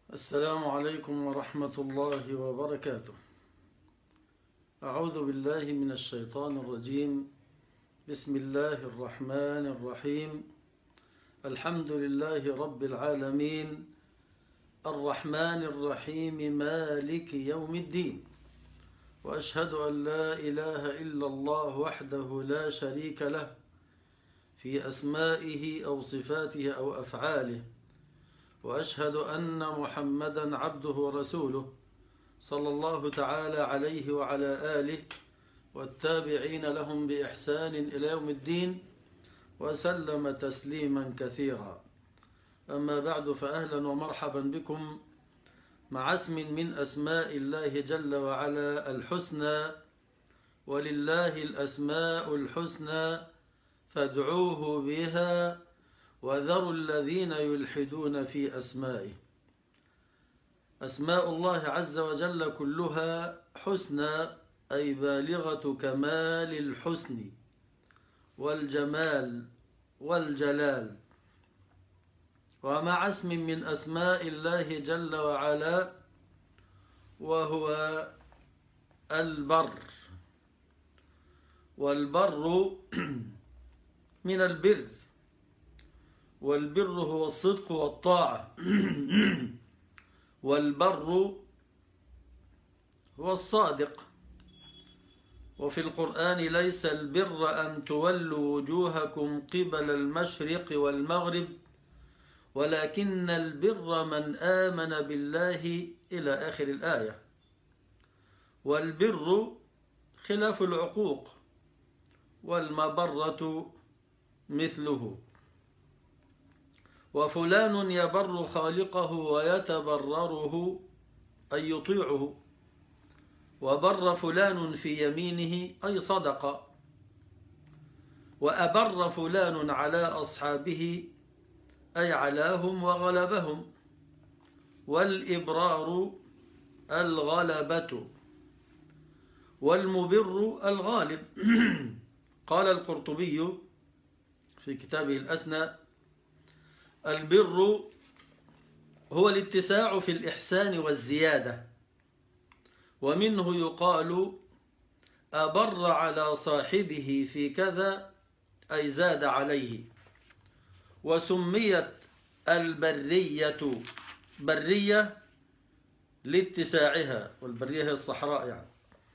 السلام عليكم ورحمة الله وبركاته. أعوذ بالله من الشيطان الرجيم. بسم الله الرحمن الرحيم. الحمد لله رب العالمين، الرحمن الرحيم، مالك يوم الدين. وأشهد أن لا إله إلا الله وحده لا شريك له في أسمائه أو صفاته أو أفعاله. وأشهد أن محمدا عبده ورسوله صلى الله تعالى عليه وعلى آله والتابعين لهم بإحسان إلى يوم الدين، وسلم تسليما كثيرا. أما بعد، فأهلا ومرحبا بكم مع اسم من أسماء الله جل وعلا الحسنى، ولله الأسماء الحسنى فادعوه بها وذروا الذين يلحدون في أسمائه. أسماء الله عز وجل كلها حسنى، أي بالغة كمال الحسن والجمال والجلال. ومع اسم من أسماء الله جل وعلا وهو البر. والبر من البر، والبر هو الصدق والطاعة. والبر هو الصادق. وفي القرآن: ليس البر أن تولوا وجوهكم قبل المشرق والمغرب ولكن البر من آمن بالله، إلى آخر الآية. والبر خلاف العقوق، والمبرة مثله. وفلان يبر خالقه ويتبرره، أي يطيعه. وبر فلان في يمينه، أي صدق. وأبر فلان على أصحابه، أي علاهم وغلبهم. والإبرار الغلبة، والمبر الغالب. قال القرطبي في كتابه الأسنى: البر هو الاتساع في الإحسان والزيادة، ومنه يقال أبر على صاحبه في كذا، أي زاد عليه. وسميت البرية برية لاتساعها، والبرية هي الصحراء يعني.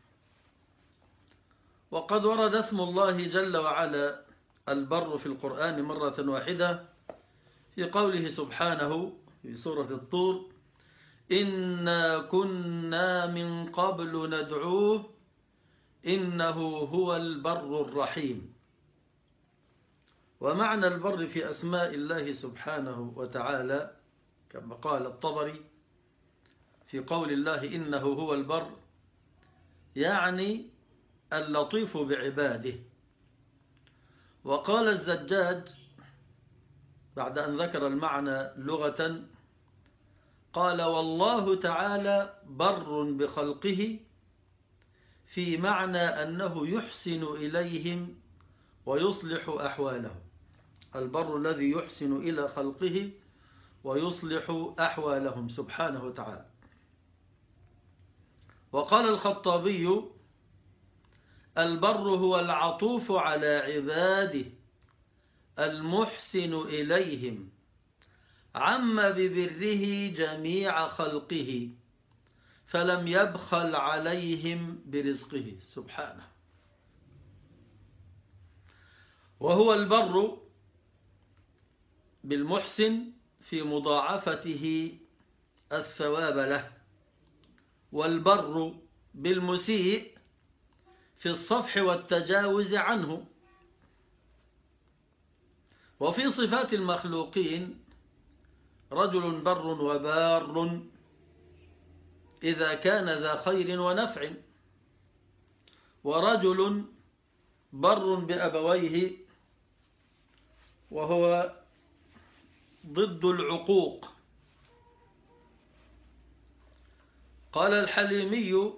وقد ورد اسم الله جل وعلا البر في القرآن مرة واحدة في قوله سبحانه في سورة الطور: إنا كنا من قبل ندعوه إنه هو البر الرحيم. ومعنى البر في أسماء الله سبحانه وتعالى كما قال الطبري في قول الله إنه هو البر، يعني اللطيف بعباده. وقال الزجاج بعد أن ذكر المعنى لغة، قال: والله تعالى بر بخلقه، في معنى أنه يحسن إليهم ويصلح أحوالهم. البر الذي يحسن إلى خلقه ويصلح أحوالهم سبحانه وتعالى. وقال الخطابي: البر هو العطوف على عباده المحسن إليهم، عم ببره جميع خلقه فلم يبخل عليهم برزقه سبحانه. وهو البر بالمحسن في مضاعفته الثواب له، والبر بالمسيء في الصفح والتجاوز عنه. وفي صفات المخلوقين: رجل بر وبار إذا كان ذا خير ونفع، ورجل بر بأبويه وهو ضد العقوق. قال الحليمي: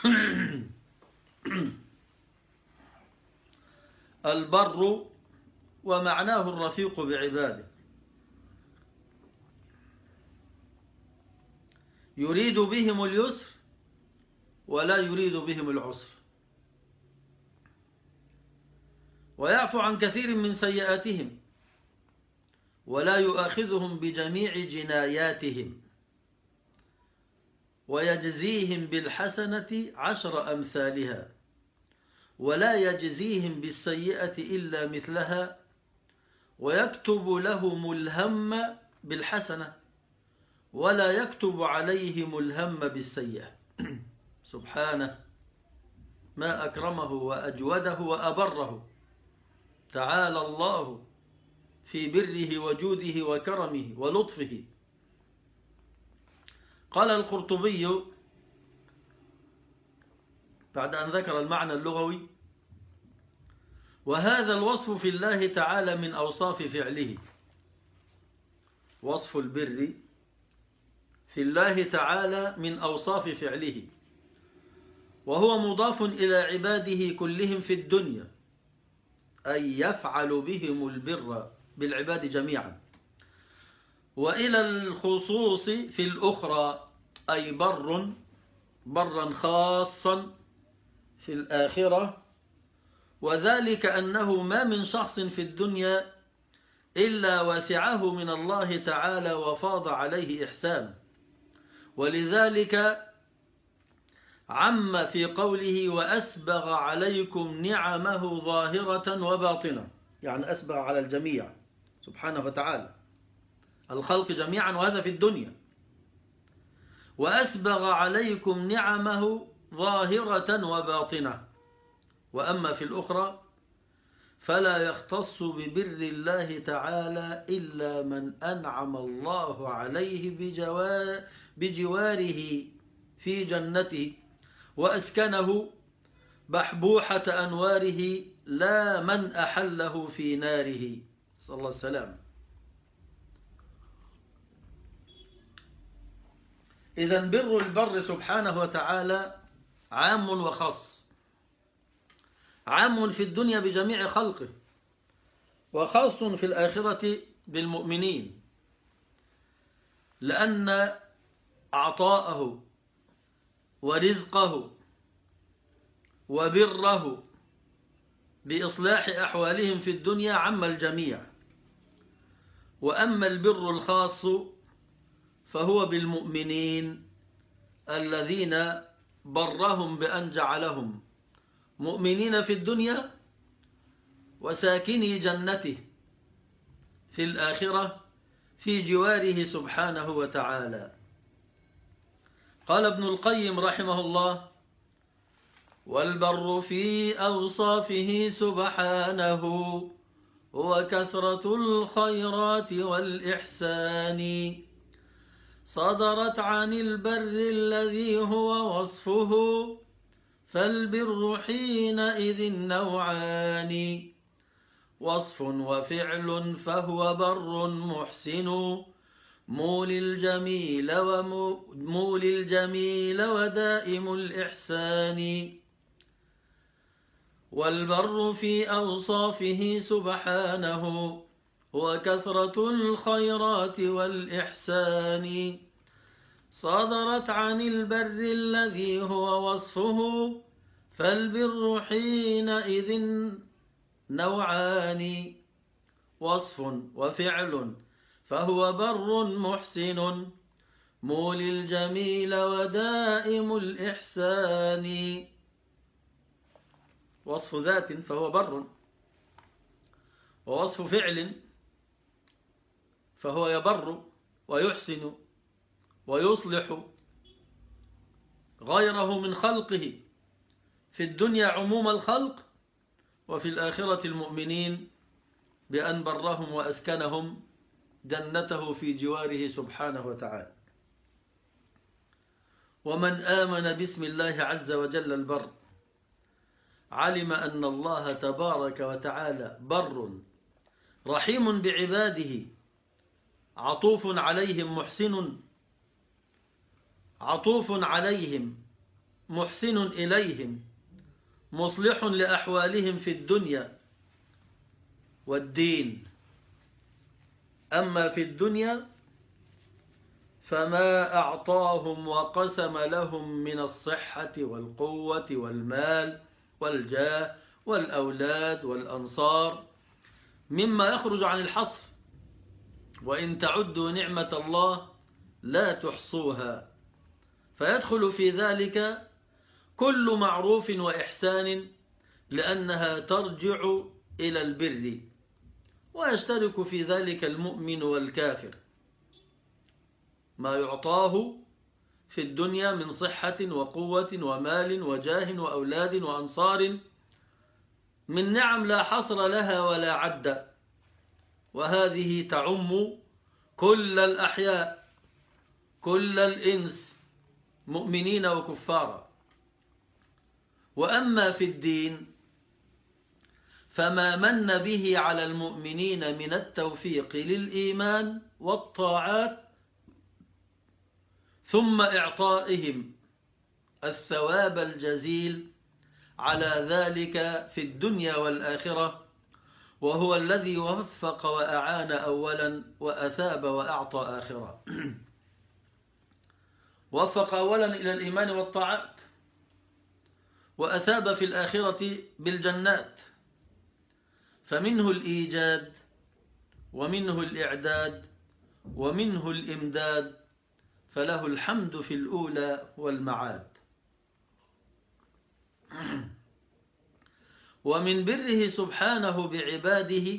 البر ومعناه الرفيق بعباده. يريد بهم اليسر ولا يريد بهم العسر، ويعفو عن كثير من سيئاتهم ولا يؤاخذهم بجميع جناياتهم، ويجزيهم بالحسنة 10 أمثالها، ولا يجزيهم بالسيئة إلا مثلها، ويكتب لهم الهم بالحسنة ولا يكتب عليهم الهم بالسيئة. سبحانه، ما أكرمه وأجوده وأبره، تعالى الله في بره وجوده وكرمه ولطفه. قال القرطبي بعد أن ذكر المعنى اللغوي: وهذا الوصف في الله تعالى من أوصاف فعله. وصف البر في الله تعالى من أوصاف فعله، وهو مضاف إلى عباده كلهم في الدنيا، أي يفعل بهم البر بالعباد جميعا، وإلى الخصوص في الأخرى، أي برا خاصا في الآخرة، وذلك أنه ما من شخص في الدنيا إلا وسعه من الله تعالى وفاض عليه إحسان، ولذلك عم في قوله: وأسبغ عليكم نعمه ظاهرة وباطنة، يعني أسبغ على الجميع سبحانه وتعالى، الخلق جميعا، وهذا في الدنيا. وأسبغ عليكم نعمه ظاهرة وباطنة، وأما في الأخرى فلا يختص ببر الله تعالى إلا من أنعم الله عليه بجواره في جنته وأسكنه بحبوحة أنواره، لا من أحله في ناره، صلى الله عليه وسلم. إذن بر البر سبحانه وتعالى عام وخاص، عام في الدنيا بجميع خلقه، وخاص في الآخرة بالمؤمنين، لأن عطاءه ورزقه وبره بإصلاح أحوالهم في الدنيا عم الجميع. وأما البر الخاص فهو بالمؤمنين الذين برهم بأن جعلهم مؤمنين في الدنيا وساكني جنته في الآخرة في جواره سبحانه وتعالى. قال ابن القيم رحمه الله: والبر في أوصافه سبحانه هو كثرة الخيرات والإحسان، صدرت عن البر الذي هو وصفه، فالبر حينئذ نوعان، وصف وفعل، فهو بر محسن، مولي الجميل ودائم الإحسان. والبر في أوصافه سبحانه هو كثرة الخيرات والإحسان، صدرت عن البر الذي هو وصفه، فالبر حينئذ نوعان، وصف وفعل، فهو بر محسن، مولي الجميل ودائم الإحسان. وصف ذات فهو بر، ووصف فعل فهو يبر ويحسن ويصلح غيره من خلقه في الدنيا عموم الخلق، وفي الآخرة المؤمنين بأن برهم وأسكنهم جنته في جواره سبحانه وتعالى. ومن آمن باسم الله عز وجل البر علم أن الله تبارك وتعالى بر رحيم بعباده، عطوف عليهم محسن إليهم، مصلح لأحوالهم في الدنيا والدين. أما في الدنيا فما أعطاهم وقسم لهم من الصحة والقوة والمال والجاه والأولاد والأنصار مما يخرج عن الحصر، وإن تعدوا نعمة الله لا تحصوها. فيدخل في ذلك كل معروف وإحسان لأنها ترجع إلى البر، ويشترك في ذلك المؤمن والكافر. ما يعطاه في الدنيا من صحة وقوة ومال وجاه وأولاد وأنصار من نعم لا حصر لها ولا عد، وهذه تعم كل الأحياء، كل الإنس، مؤمنين وكفارا. وأما في الدين فما من به على المؤمنين من التوفيق للإيمان والطاعات، ثم إعطائهم الثواب الجزيل على ذلك في الدنيا والآخرة، وهو الذي وفق وأعان أولا وأثاب وأعطى آخرا. وفق أولا إلى الإيمان والطاعات، وأثاب في الآخرة بالجنات، فمنه الإيجاد ومنه الإعداد ومنه الإمداد، فله الحمد في الأولى والمعاد. ومن بره سبحانه بعباده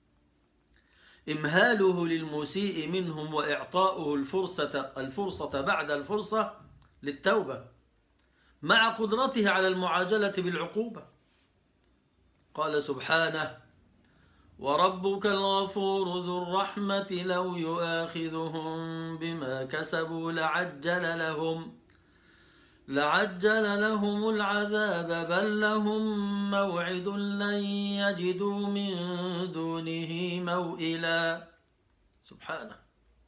إمهاله للمسيء منهم وإعطاؤه الفرصة بعد الفرصة للتوبة، مع قدرته على المعاجلة بالعقوبة. قال سبحانه: وربك الغفور ذو الرحمة لو يؤاخذهم بما كسبوا لعجل لهم العذاب بل لهم موعد لن يجدوا من دونه موئلا. سبحانه،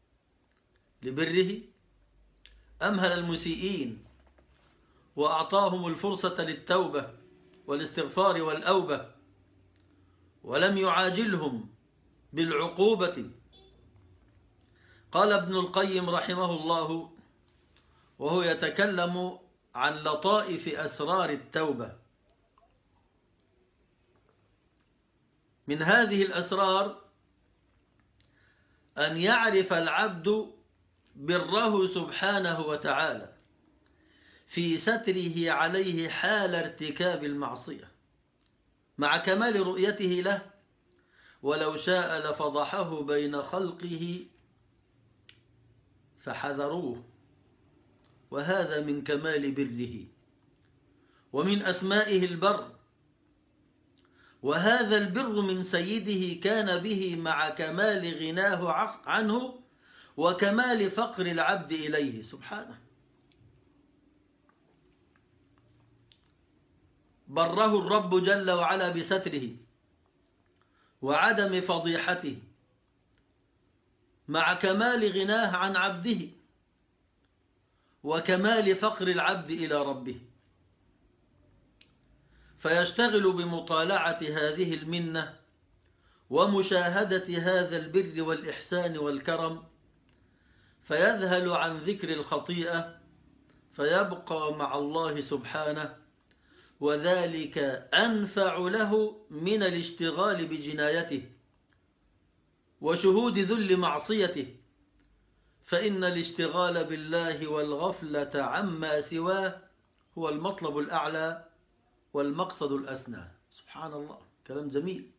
لبره أمهل المسيئين وأعطاهم الفرصة للتوبة والاستغفار والأوبة، ولم يعاجلهم بالعقوبة. قال ابن القيم رحمه الله وهو يتكلم عن لطائف أسرار التوبة: من هذه الأسرار أن يعرف العبد بره سبحانه وتعالى في ستره عليه حال ارتكاب المعصية، مع كمال رؤيته له، ولو شاء لفضحه بين خلقه فحذروه. وهذا من كمال بره ومن أسمائه البر، وهذا البر من سيده كان به مع كمال غناه عنه وكمال فقر العبد إليه سبحانه. بره الرب جل وعلا بستره وعدم فضيحته مع كمال غناه عن عبده وكمال فقر العبد إلى ربه، فيشتغل بمطالعة هذه المنة ومشاهدة هذا البر والإحسان والكرم، فيذهل عن ذكر الخطيئة فيبقى مع الله سبحانه، وذلك أنفع له من الاشتغال بجنايته وشهود ذل معصيته، فإن الاشتغال بالله والغفلة عما سواه هو المطلب الأعلى والمقصد الأسنى. سبحان الله، كلام جميل.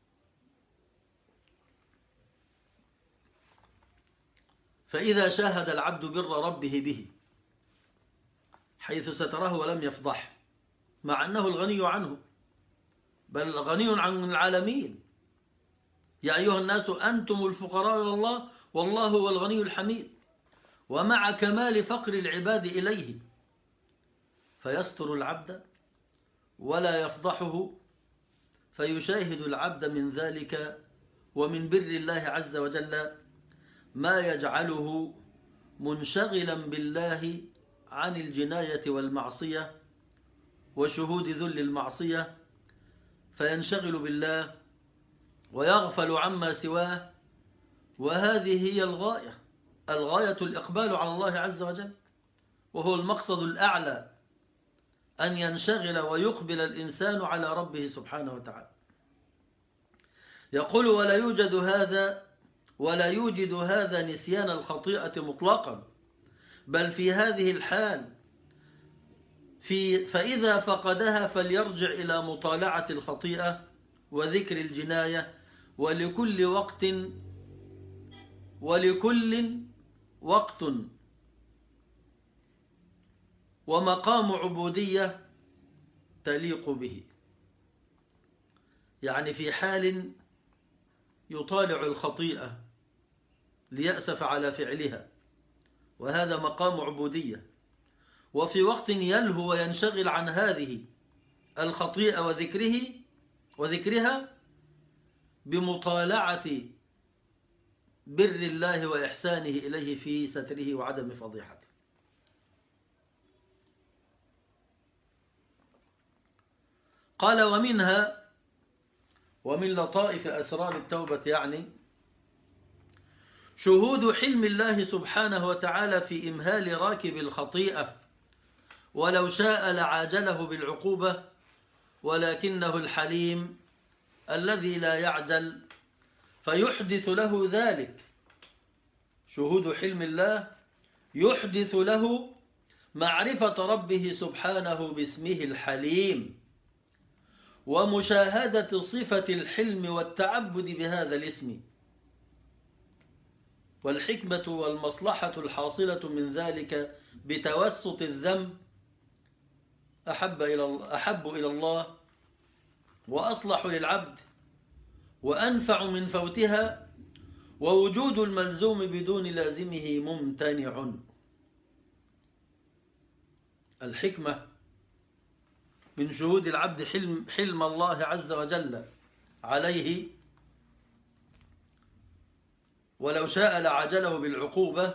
فإذا شاهد العبد بر ربه به حيث ستره ولم يفضح، مع أنه الغني عنه، بل غني عن العالمين: يا أيها الناس أنتم الفقراء إلى الله والله هو الغني الحميد، ومع كمال فقر العباد إليه فيستر العبد ولا يفضحه، فيشاهد العبد من ذلك ومن بر الله عز وجل ما يجعله منشغلا بالله عن الجناية والمعصية وشهود ذل المعصية، فينشغل بالله ويغفل عما سواه. وهذه هي الغاية الغاية الإقبال على الله عز وجل، وهو المقصد الأعلى أن ينشغل ويقبل الإنسان على ربه سبحانه وتعالى. يقول ولا يوجد هذا نسيان الخطيئة مطلقا، بل في هذه الحال فإذا فقدها فليرجع إلى مطالعة الخطيئة وذكر الجناية، ولكل وقت ومقام عبودية تليق به. يعني في حال يطالع الخطيئة ليأسف على فعلها، وهذا مقام عبودية، وفي وقت يلهو وينشغل عن هذه الخطيئة وذكرها بمطالعة بر الله وإحسانه إليه في ستره وعدم فضيحته. قال ومن لطائف أسرار التوبة يعني شهود حلم الله سبحانه وتعالى في إمهال راكب الخطيئة، ولو شاء لعاجله بالعقوبة، ولكنه الحليم الذي لا يعجل فيحدث له ذلك. شهود حلم الله يحدث له معرفة ربه سبحانه باسمه الحليم، ومشاهدة صفة الحلم والتعبد بهذا الاسم، والحكمة والمصلحة الحاصلة من ذلك بتوسط الذنب أحب إلى الله وأصلح للعبد وأنفع من فوتها، ووجود الملزوم بدون لازمه ممتنع. الحكمة من شهود العبد حلم الله عز وجل عليه، ولو شاء لعجله بالعقوبة،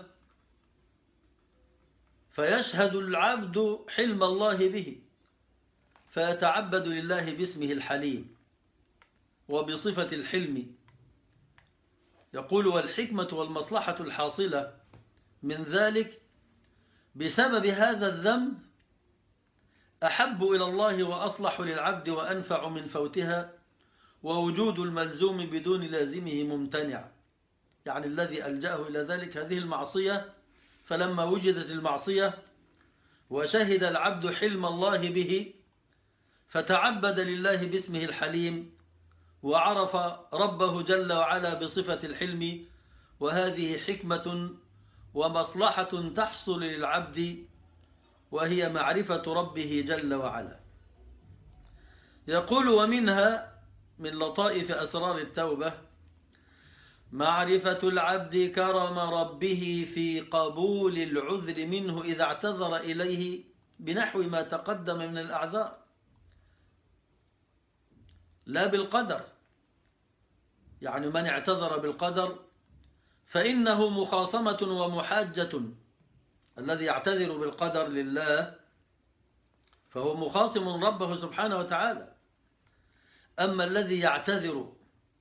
فيشهد العبد حلم الله به فيتعبد لله باسمه الحليم وبصفة الحلم. يقول والحكمة والمصلحة الحاصلة من ذلك بسبب هذا الذنب أحب إلى الله وأصلح للعبد وأنفع من فوتها، ووجود الملزوم بدون لازمه ممتنع. يعني الذي ألجأه إلى ذلك هذه المعصية، فلما وجدت المعصية وشهد العبد حلم الله به فتعبد لله باسمه الحليم، وعرف ربه جل وعلا بصفة الحلم، وهذه حكمة ومصلحة تحصل للعبد، وهي معرفة ربه جل وعلا. يقول من لطائف أسرار التوبة معرفة العبد كرم ربه في قبول العذر منه إذا اعتذر إليه بنحو ما تقدم من الأعذار، لا بالقدر. يعني من اعتذر بالقدر فإنه مخاصمة ومحاجة. الذي يعتذر بالقدر لله فهو مخاصم ربه سبحانه وتعالى. أما الذي يعتذر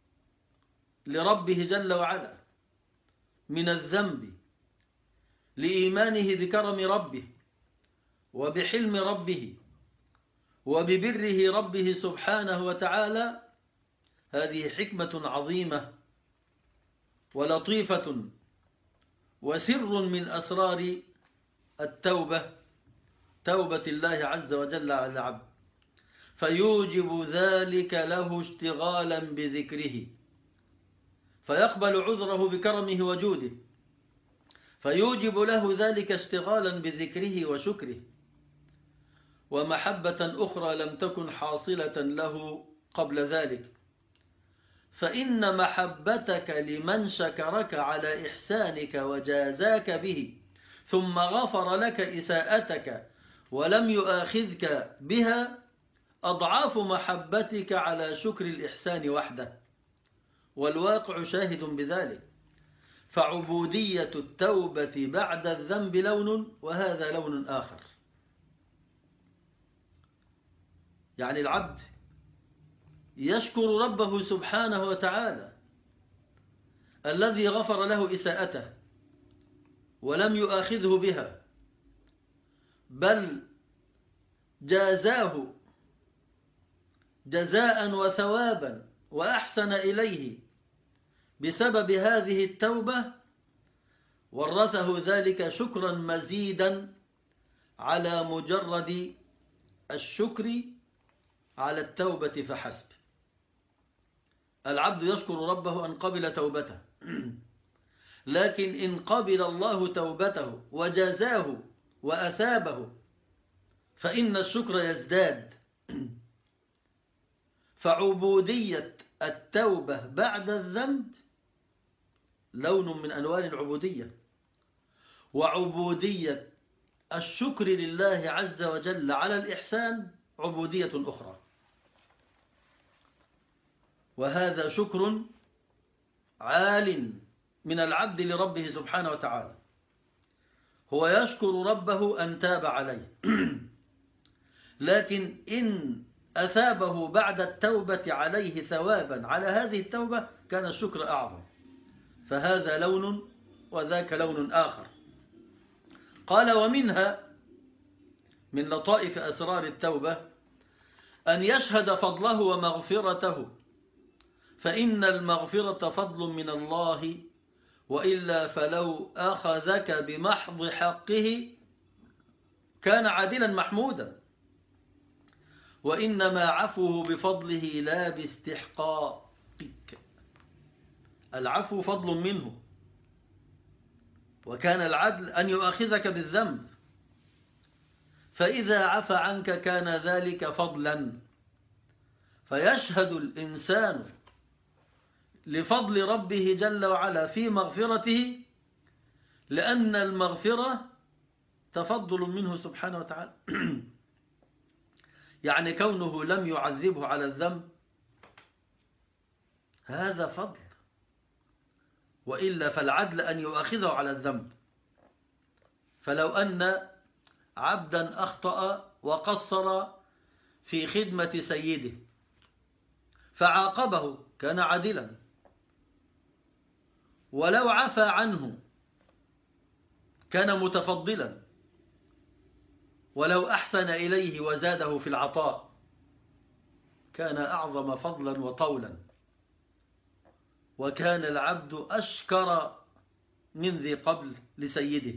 لربه جل وعلا من الذنب لإيمانه بكرم ربه وبحلم ربه وببره ربه سبحانه وتعالى، هذه حكمة عظيمة ولطيفة وسر من أسرار التوبة، توبة الله عز وجل على العبد، فيوجب ذلك له اشتغالا بذكره فيقبل عذره بكرمه وجوده، فيوجب له ذلك اشتغالا بذكره وشكره، ومحبة أخرى لم تكن حاصلة له قبل ذلك. فإن محبتك لمن شكرك على إحسانك وجازاك به ثم غفر لك إساءتك ولم يؤاخذك بها أضعاف محبتك على شكر الإحسان وحده، والواقع شاهد بذلك. فعبودية التوبة بعد الذنب لون، وهذا لون آخر. يعني العبد يشكر ربه سبحانه وتعالى الذي غفر له إساءته ولم يؤاخذه بها، بل جازاه جزاء وثوابا وأحسن إليه بسبب هذه التوبة، ورثه ذلك شكرا مزيدا على مجرد الشكر على التوبة فحسب. العبد يشكر ربه أن قبل توبته، لكن إن قبل الله توبته وجازاه وأثابه فإن الشكر يزداد. فعبودية التوبة بعد الذنب لون من ألوان العبودية، وعبودية الشكر لله عز وجل على الإحسان عبودية أخرى. وهذا شكر عال من العبد لربه سبحانه وتعالى. هو يشكر ربه أن تاب عليه، لكن إن أثابه بعد التوبة عليه ثوابا على هذه التوبة كان الشكر أعظم. فهذا لون وذاك لون آخر. قال: ومنها من لطائف أسرار التوبة أن يشهد فضله ومغفرته، فإن المغفرة فضل من الله، وإلا فلو أخذك بمحض حقه كان عادلا محمودا، وإنما عفوه بفضله لا باستحقاقك. العفو فضل منه، وكان العدل أن يؤاخذك بالذنب، فإذا عفى عنك كان ذلك فضلا. فيشهد الإنسان لفضل ربه جل وعلا في مغفرته، لأن المغفرة تفضل منه سبحانه وتعالى. يعني كونه لم يعذبه على الذنب هذا فضل، وإلا فالعدل أن يؤاخذه على الذنب. فلو أن عبدا أخطأ وقصر في خدمة سيده فعاقبه كان عادلا، ولو عفى عنه كان متفضلا، ولو أحسن إليه وزاده في العطاء كان أعظم فضلا وطولا، وكان العبد أشكر من ذي قبل لسيده.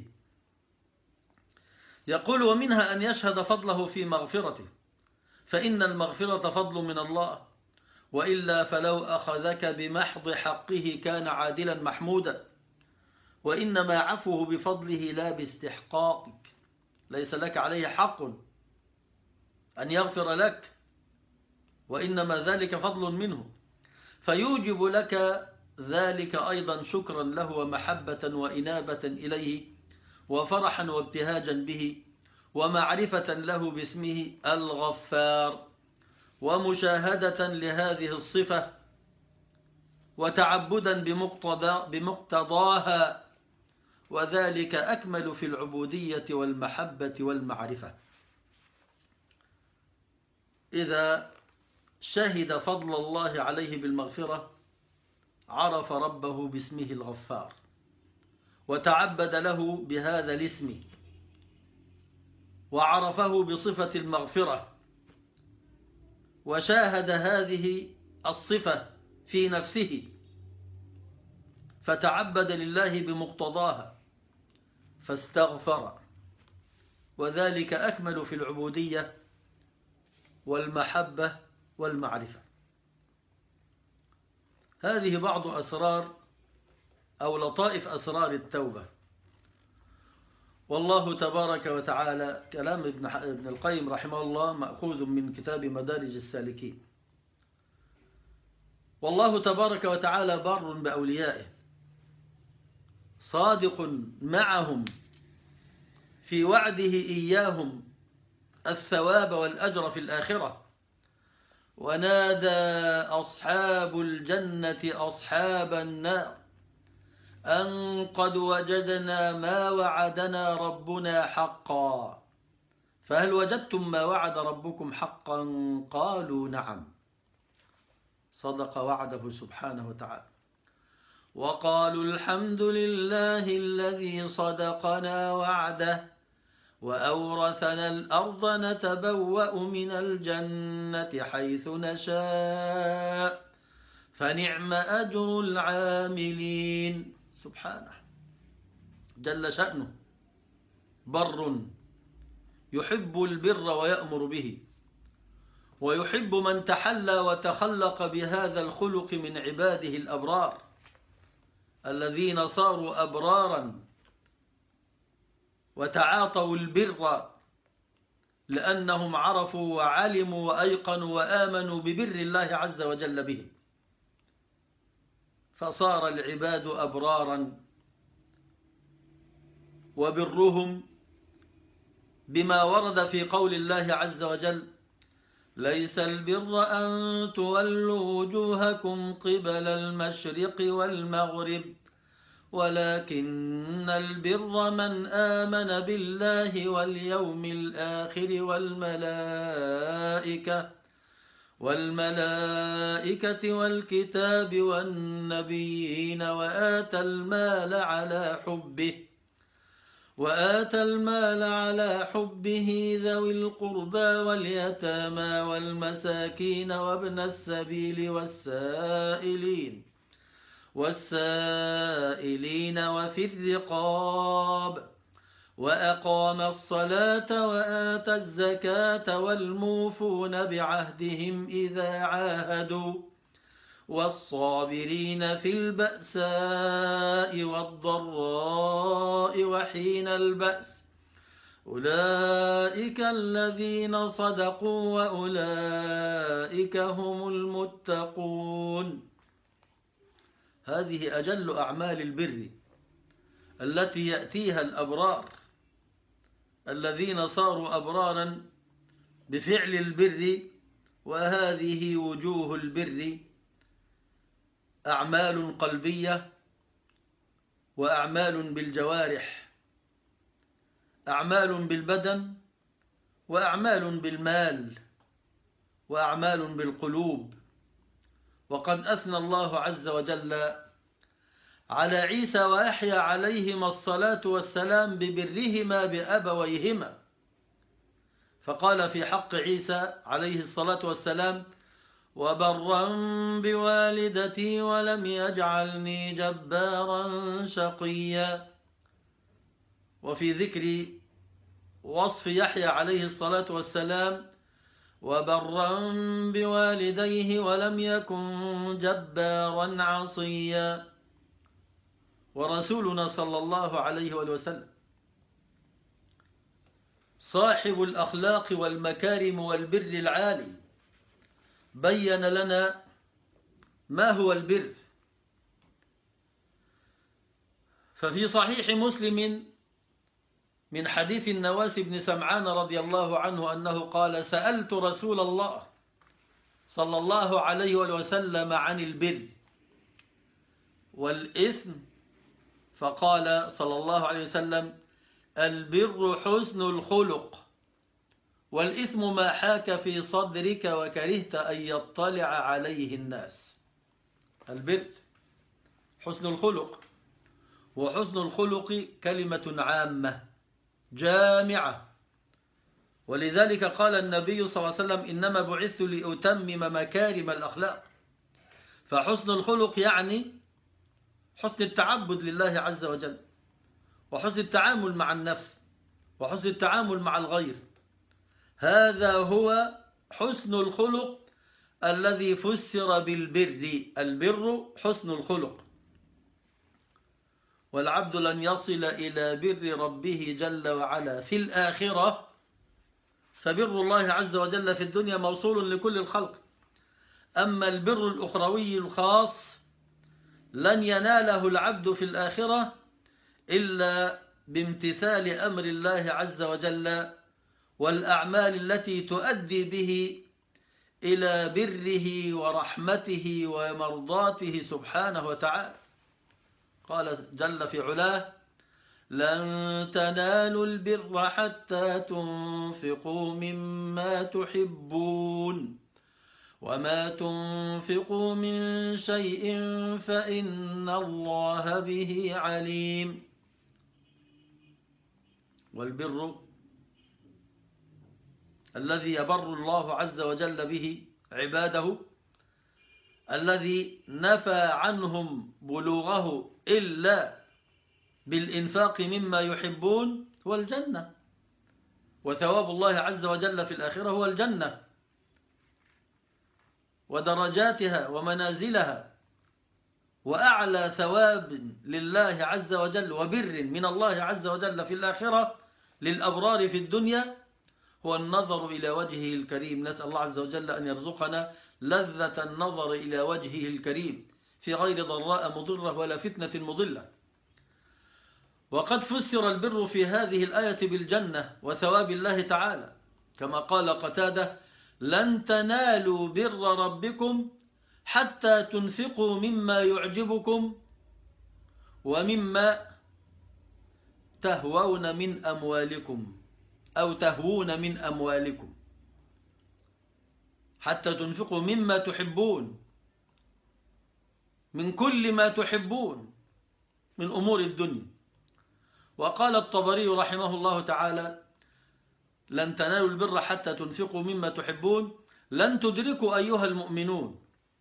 يقول: ومنها أن يشهد فضله في مغفرته، فإن المغفرة فضل من الله، وإلا فلو أخذك بمحض حقه كان عادلا محمودا، وإنما عفوه بفضله لا باستحقاقك. ليس لك عليه حق أن يغفر لك، وإنما ذلك فضل منه، فيوجب لك ذلك أيضا شكرا له ومحبة وإنابة إليه وفرحا وابتهاجا به ومعرفة له باسمه الغفار، ومشاهدة لهذه الصفة وتعبدا بمقتضاها، وذلك أكمل في العبودية والمحبة والمعرفة. إذا شهد فضل الله عليه بالمغفرة عرف ربه باسمه الغفار، وتعبد له بهذا الاسم، وعرفه بصفة المغفرة، وشاهد هذه الصفة في نفسه فتعبد لله بمقتضاها فاستغفر، وذلك أكمل في العبودية والمحبة والمعرفة. هذه بعض أسرار أو لطائف أسرار التوبة. والله تبارك وتعالى كلام ابن القيم رحمه الله مأخوذ من كتاب مدارج السالكين. والله تبارك وتعالى بار بأوليائه، صادق معهم في وعده إياهم الثواب والأجر في الآخرة. ونادى أصحاب الجنة أصحاب النار أن قد وجدنا ما وعدنا ربنا حقا، فهل وجدتم ما وعد ربكم حقا؟ قالوا نعم. صدق وعده سبحانه وتعالى. وقالوا الحمد لله الذي صدقنا وعده وأورثنا الأرض نتبوأ من الجنة حيث نشاء فنعم أجر العاملين. سبحانه جل شأنه بر يحب البر ويأمر به، ويحب من تحلى وتخلق بهذا الخلق من عباده الأبرار الذين صاروا أبرارا وتعاطوا البر لأنهم عرفوا وعلموا وأيقنوا وآمنوا ببر الله عز وجل به، فصار العباد أبرارا، وبرهم بما ورد في قول الله عز وجل: ليس البر أن تولوا وجوهكم قبل المشرق والمغرب ولكن البر من آمن بالله واليوم الآخر والملائكة والكتاب والنبيين وآتى المال على حبه ذوي القربى واليتامى والمساكين وابن السبيل والسائلين وفي الرقاب وأقام الصلاة وآتى الزكاة والموفون بعهدهم إذا عاهدوا والصابرين في البأساء والضراء وحين البأس أولئك الذين صدقوا وأولئك هم المتقون. هذه أجل أعمال البر التي يأتيها الأبرار الذين صاروا أبرارا بفعل البر، وهذه وجوه البر: أعمال قلبية، وأعمال بالجوارح، أعمال بالبدن، وأعمال بالمال، وأعمال بالقلوب. وقد أثنى الله عز وجل على عيسى ويحيى عليهما الصلاة والسلام ببرهما بأبويهما، فقال في حق عيسى عليه الصلاة والسلام: وبرا بوالدتي ولم يجعلني جبارا شقيا. وفي ذكر وصف يحيى عليه الصلاة والسلام: وبرا بوالديه ولم يكن جبارا عصيا. ورسولنا صلى الله عليه وسلم صاحب الأخلاق والمكارم والبر العالي بين لنا ما هو البر. ففي صحيح مسلم من حديث النواس بن سمعان رضي الله عنه أنه قال: سألت رسول الله صلى الله عليه وسلم عن البر والإثم، فقال صلى الله عليه وسلم: البر حسن الخلق، والإثم ما حاك في صدرك وكرهت أن يطلع عليه الناس. البر حسن الخلق، وحسن الخلق كلمة عامة جامعة، ولذلك قال النبي صلى الله عليه وسلم: إنما بعثت لأتمم مكارم الأخلاق. فحسن الخلق يعني حسن التعبد لله عز وجل، وحسن التعامل مع النفس، وحسن التعامل مع الغير. هذا هو حسن الخلق الذي فسر بالبر. البر حسن الخلق، والعبد لن يصل إلى بر ربه جل وعلا في الآخرة، فبر الله عز وجل في الدنيا موصول لكل الخلق. أما البر الأخروي الخاص لن يناله العبد في الآخرة إلا بامتثال أمر الله عز وجل والأعمال التي تؤدي به إلى بره ورحمته ومرضاته سبحانه وتعالى. قال جل في علاه: لن تنالوا البر حتى تنفقوا مما تحبون وما تنفقوا من شيء فإن الله به عليم. والبر الذي يبر الله عز وجل به عباده، الذي نفى عنهم بلوغه إلا بالإنفاق مما يحبون، هو الجنة. وثواب الله عز وجل في الآخرة هو الجنة ودرجاتها ومنازلها، وأعلى ثواب لله عز وجل وبر من الله عز وجل في الآخرة للأبرار في الدنيا هو النظر إلى وجهه الكريم. نسأل الله عز وجل أن يرزقنا لذة النظر إلى وجهه الكريم في غير ضراء مضرة ولا فتنة مضلة. وقد فسر البر في هذه الآية بالجنة وثواب الله تعالى، كما قال قتادة: لن تنالوا بر ربكم حتى تنفقوا مما يعجبكم ومما تهوون من أموالكم، أو تهوون من أموالكم، حتى تنفقوا مما تحبون، من كل ما تحبون من أمور الدنيا. وقال الطبري رحمه الله تعالى: لن تنالوا البر حتى تنفقوا مما تحبون، لن تدركوا أيها المؤمنون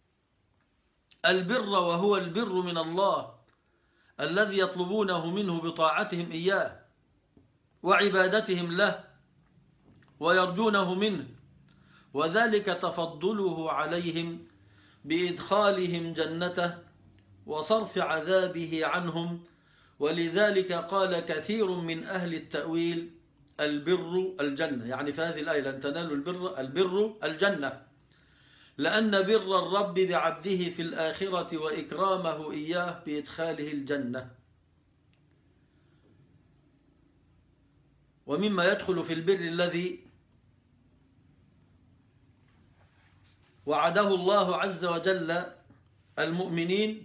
البر وهو البر من الله الذي يطلبونه منه بطاعتهم إياه وعبادتهم له ويرجونه منه، وذلك تفضله عليهم بإدخالهم جنته وصرف عذابه عنهم. ولذلك قال كثير من أهل التأويل: البر الجنة، يعني في هذه الآية لن تنالوا البر الجنة، لأن بر الرب بعبده في الآخرة وإكرامه إياه بإدخاله الجنة. ومما يدخل في البر الذي وعده الله عز وجل المؤمنين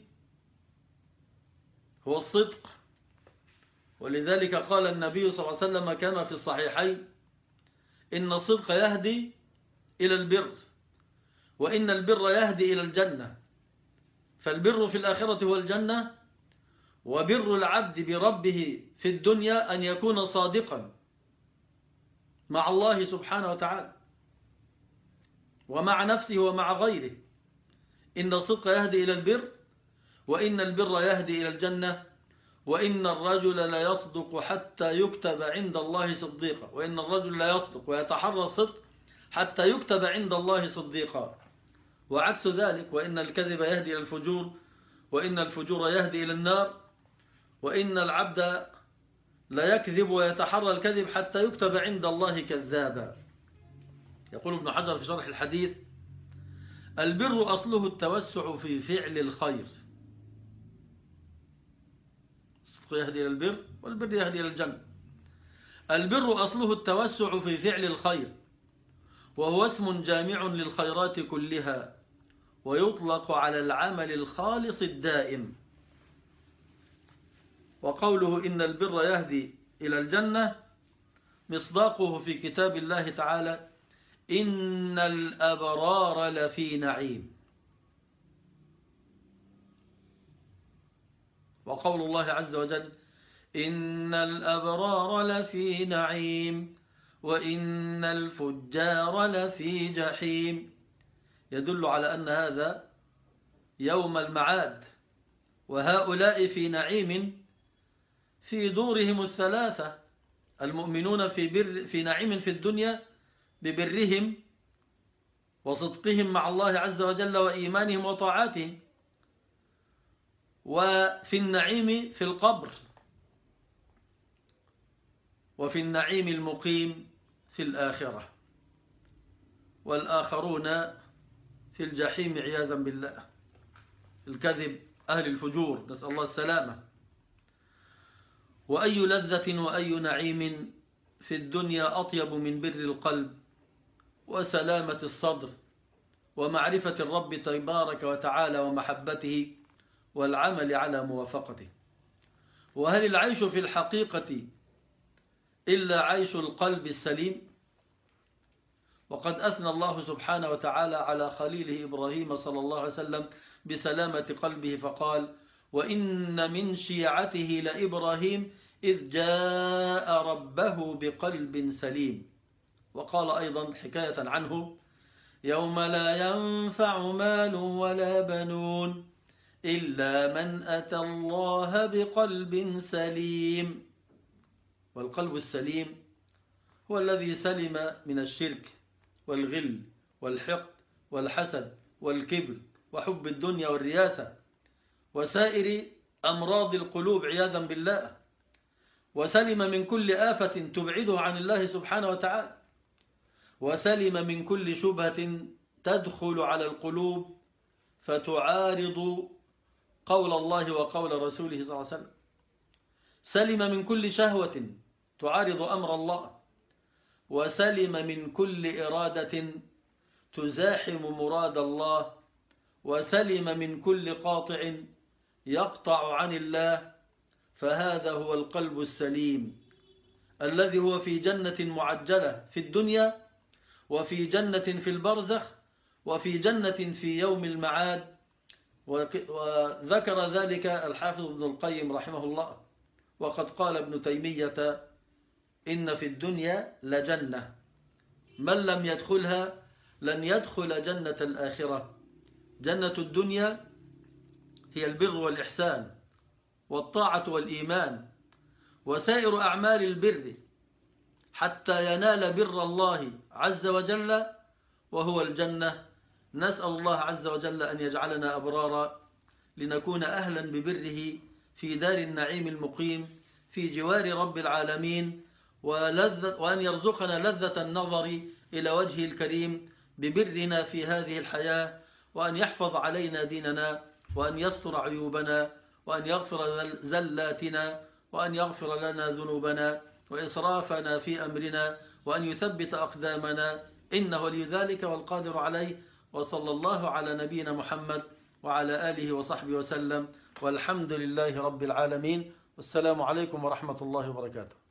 هو الصدق. ولذلك قال النبي صلى الله عليه وسلم كما في الصحيحين: إن الصدق يهدي إلى البر، وإن البر يهدي إلى الجنة. فالبر في الآخرة هو الجنة، وبر العبد بربه في الدنيا أن يكون صادقا مع الله سبحانه وتعالى ومع نفسه ومع غيره. إن الصدق يهدي إلى البر، وإن البر يهدي إلى الجنة، وإن الرجل لا يصدق حتى يكتب عند الله صديقا، وإن الرجل لا يصدق ويتحرى الصدق حتى يكتب عند الله صديقا. وعكس ذلك: وإن الكذب يهدي إلى الفجور، وإن الفجور يهدي إلى النار، وإن العبد لا يكذب ويتحرى الكذب حتى يكتب عند الله كذابا. يقول ابن حجر في شرح الحديث: البر أصله التوسع في فعل الخير. الصدق يهدي إلى البر، والبر يهدي إلى الجنة. البر أصله التوسع في فعل الخير، وهو اسم جامع للخيرات كلها، ويطلق على العمل الخالص الدائم. وقوله إن البر يهدي إلى الجنة مصداقه في كتاب الله تعالى: إن الأبرار لفي نعيم. وقول الله عز وجل: إن الأبرار لفي نعيم وإن الفجار لفي جحيم، يدل على أن هذا يوم المعاد، وهؤلاء في نعيم في دورهم الثلاثة. المؤمنون في نعيم في الدنيا ببرهم وصدقهم مع الله عز وجل وإيمانهم وطاعاتهم، وفي النعيم في القبر، وفي النعيم المقيم في الآخرة، والآخرون في الجحيم عياذا بالله، الكذب أهل الفجور، نسأل الله السلامة. وأي لذة وأي نعيم في الدنيا أطيب من بر القلب وسلامة الصدر ومعرفة الرب تبارك وتعالى ومحبته والعمل على موافقته. وهل العيش في الحقيقة إلا عيش القلب السليم؟ وقد أثنى الله سبحانه وتعالى على خليله إبراهيم صلى الله عليه وسلم بسلامة قلبه فقال: وإن من شيعته لإبراهيم إذ جاء ربه بقلب سليم. وقال أيضا حكاية عنه: يوم لا ينفع مال ولا بنون إلا من أتى الله بقلب سليم. والقلب السليم هو الذي سلم من الشرك والغل والحقد والحسد والكبر وحب الدنيا والرياسة وسائر أمراض القلوب عياذا بالله، وسلم من كل آفة تبعده عن الله سبحانه وتعالى، وسلم من كل شبهة تدخل على القلوب فتعارض قول الله وقول رسوله صلى الله عليه وسلم، سلم من كل شهوة تعارض أمر الله، وسلم من كل إرادة تزاحم مراد الله، وسلم من كل قاطع يقطع عن الله. فهذا هو القلب السليم الذي هو في جنة معجلة في الدنيا، وفي جنة في البرزخ، وفي جنة في يوم المعاد. وذكر ذلك الحافظ ابن القيم رحمه الله. وقد قال ابن تيمية: إن في الدنيا لجنة من لم يدخلها لن يدخل جنة الآخرة. جنة الدنيا هي البر والإحسان والطاعة والإيمان وسائر أعمال البر حتى ينال بر الله عز وجل وهو الجنة. نسأل الله عز وجل أن يجعلنا أبرارا لنكون أهلا ببره في دار النعيم المقيم في جوار رب العالمين، وأن يرزقنا لذة النظر إلى وجهه الكريم ببرنا في هذه الحياة، وأن يحفظ علينا ديننا، وأن يستر عيوبنا، وأن يغفر زلاتنا، وأن يغفر لنا ذنوبنا وإسرافنا في أمرنا، وأن يثبت أقدامنا، إنه ولي ذلك والقادر عليه. وصلى الله على نبينا محمد وعلى آله وصحبه وسلم، والحمد لله رب العالمين. والسلام عليكم ورحمة الله وبركاته.